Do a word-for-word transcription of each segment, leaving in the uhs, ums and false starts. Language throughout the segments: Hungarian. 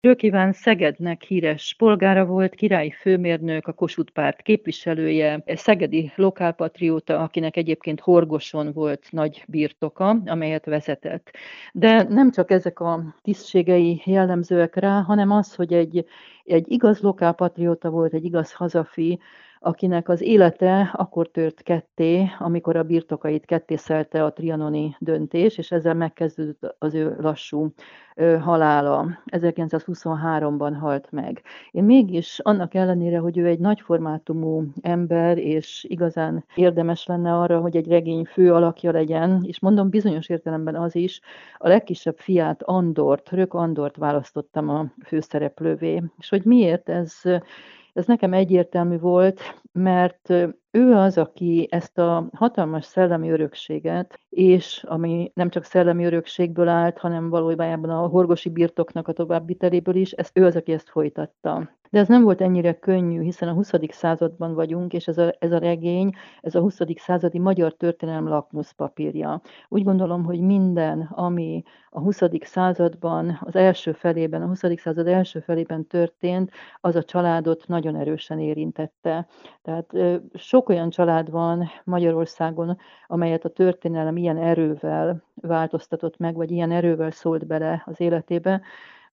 Rők Iván Szegednek híres polgára volt, királyi főmérnök, a Kossuth Párt képviselője, szegedi lokálpatrióta, akinek egyébként Horgoson volt nagy birtoka, amelyet vezetett. De nem csak ezek a tisztségei jellemzőek rá, hanem az, hogy egy, egy igaz lokálpatrióta volt, egy igaz hazafi, akinek az élete akkor tört ketté, amikor a birtokait kettészelte a trianoni döntés, és ezzel megkezdődött az ő lassú ö, halála. ezerkilencszázhuszonháromban halt meg. Én mégis annak ellenére, hogy ő egy nagyformátumú ember, és igazán érdemes lenne arra, hogy egy regény fő alakja legyen, és mondom bizonyos értelemben az is, a legkisebb fiát, Andort, Rök Andort választottam a főszereplővé. És hogy miért ez ez nekem egyértelmű volt, mert ő az, aki ezt a hatalmas szellemi örökséget, és ami nem csak szellemi örökségből állt, hanem valójában a horgosi birtoknak a továbbviteléből is, ezt, ő az, aki ezt folytatta. De ez nem volt ennyire könnyű, hiszen a huszadik században vagyunk, és ez a, ez a regény, ez a huszadik századi magyar történelem lakmuszpapírja. Úgy gondolom, hogy minden, ami a huszadik században, az első felében, a huszadik század első felében történt, az a családot nagyon erősen érintette. Tehát sok olyan család van Magyarországon, amelyet a történelem ilyen erővel változtatott meg, vagy ilyen erővel szólt bele az életébe,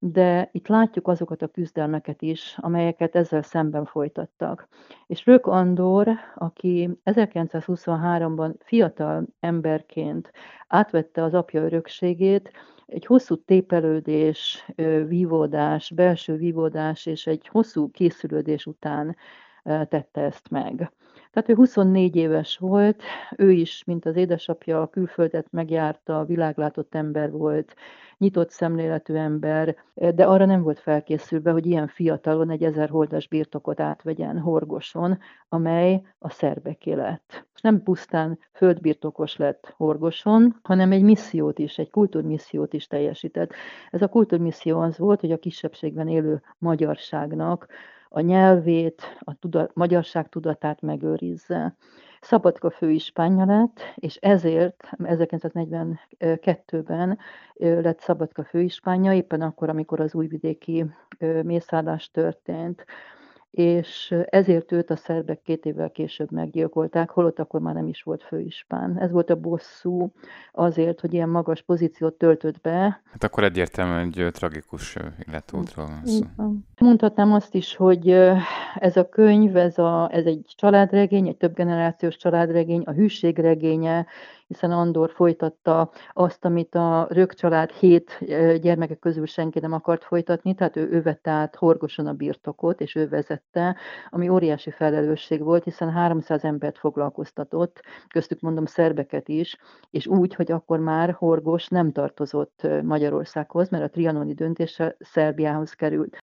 de itt látjuk azokat a küzdelmeket is, amelyeket ezzel szemben folytattak. És Rök Andor, aki ezerkilencszázhuszonháromban fiatal emberként átvette az apja örökségét, egy hosszú tépelődés, vívódás, belső vívódás és egy hosszú készülődés után tette ezt meg. Tehát ő huszonnégy éves volt, ő is, mint az édesapja, a külföldet megjárta, világlátott ember volt, nyitott szemléletű ember, de arra nem volt felkészülve, hogy ilyen fiatalon egy ezer holdas birtokot átvegyen Horgoson, amely a szerbeké lett. Nem pusztán földbirtokos lett Horgoson, hanem egy missziót is, egy kultúrmissziót is teljesített. Ez a kultúrmisszió az volt, hogy a kisebbségben élő magyarságnak a nyelvét, a tuda, magyarság tudatát megőrizze. Szabadka főispánja lett, és ezért ezerkilencszáznegyvenkettőben lett Szabadka főispánja, éppen akkor, amikor az újvidéki mészárlás történt, és ezért őt a szerbek két évvel később meggyilkolták, holott akkor már nem is volt főispán. Ez volt a bosszú azért, hogy ilyen magas pozíciót töltött be. Hát akkor egyértelműen egy ö, tragikus ö, életútról van szó. Mondhatnám azt is, hogy ez a könyv, ez, a, ez egy családregény, egy többgenerációs családregény, a hűség regénye, hiszen Andor folytatta azt, amit a Rök család hét gyermeke közül senki nem akart folytatni, tehát ő, ő vette át Horgoson a birtokot, és ő vezette, ami óriási felelősség volt, hiszen háromszáz embert foglalkoztatott, köztük mondom szerbeket is, és úgy, hogy akkor már Horgos nem tartozott Magyarországhoz, mert a trianoni döntéssel Szerbiához került.